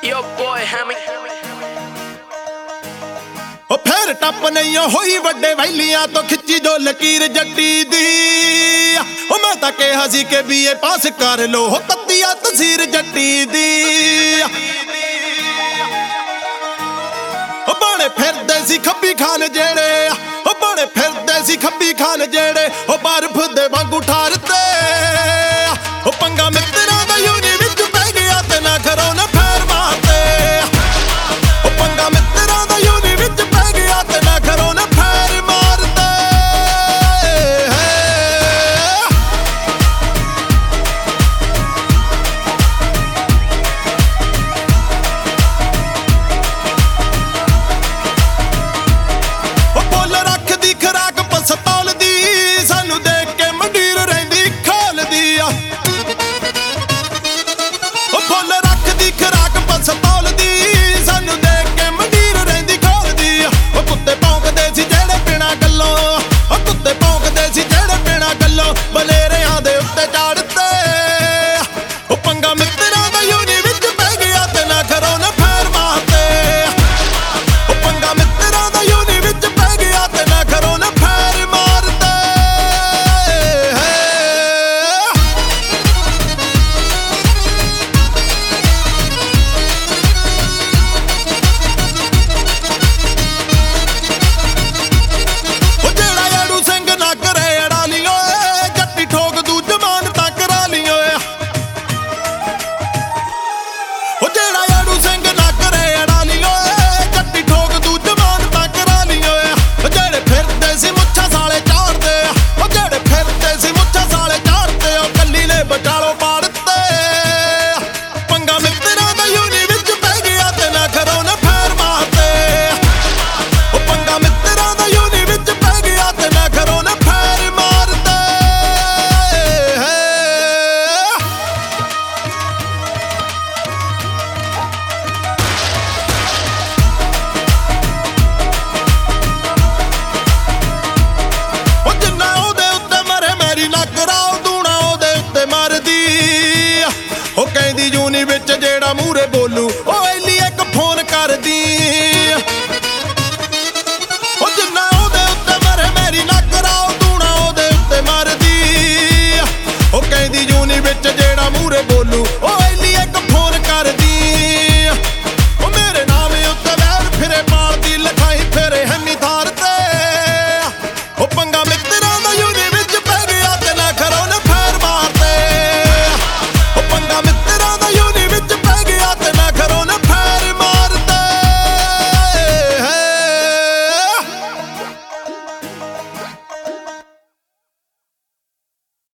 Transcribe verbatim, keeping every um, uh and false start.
Yo boy Hammy ओ फिर टप नहीं होई वड्डे वैलियां तो खिच्ची जो लकीर जट्टी दी। ओ मैं तां कहा सी के बीए पास कर लो हो तत्तिया तसीर जट्टी दी। ओ बने फिरदे सी खब्बी खान जेड़े ओ बने फिरदे सी खब्बी खान जेड़े ओ बर्फ दे वांगू ठारते। ओ पंगा मित्तरां दा यूनी विच पै गया ते ना करो ना फैर मारते। ओ पंगा मित्तरां दा यूनी विच पै गया ते ना करो ना फैर मारते। ओ बोल रख दी खराक पसतौल दी सानू देख के मंडीर रहिंदी खोल दी। ओ बोल रख दी खराक पसतौल दी सानू देख के मंडीर रहिंदी खोल दी। ओ कुत्ते भौंकदे सी जेड़े बिना गल्लों ओ कुत्ते भौंकदे सी जेड़े बिना गल्लों बलेरियां दे उत्ते चढ़ते। ओ पंगा मित्तरां दा यूनी विच पै गया ते ना करो ना फैर मारते। ओ पंगा मित्तरां दा यूनी विच पै गया ते ना करो ना फैर मारते। ओ जेड़ा याड़ू सिंह ना करे अड़ा लियो जट्टी ठोक दू जमान तां करा लियो। ओ जेड़ा याड़ू सिंह ना करे अड़ा लियो जट्टी ठोक दू जमान तां करा लियो। ओ जेड़े फिरदे सी मुच्छां साले चाड़दे ओ जेड़े फिरदे सी मुच्छां साले चाड़दे ओ कल्ली ने बचालो पाड़ते। पंगा मित्तरां दा यूनी विच पै गया ते ना करो ना फैर मारते। ओ पंगा मित्तरां दा यूनी विच पै गया ते ना करो ना फैर मारते। ओ जिन्ना ओहदे उत्ते मरे मेरी नक्क राव दूना ओहदे उत्ते मरदी। ओ कहंदी यूनी विच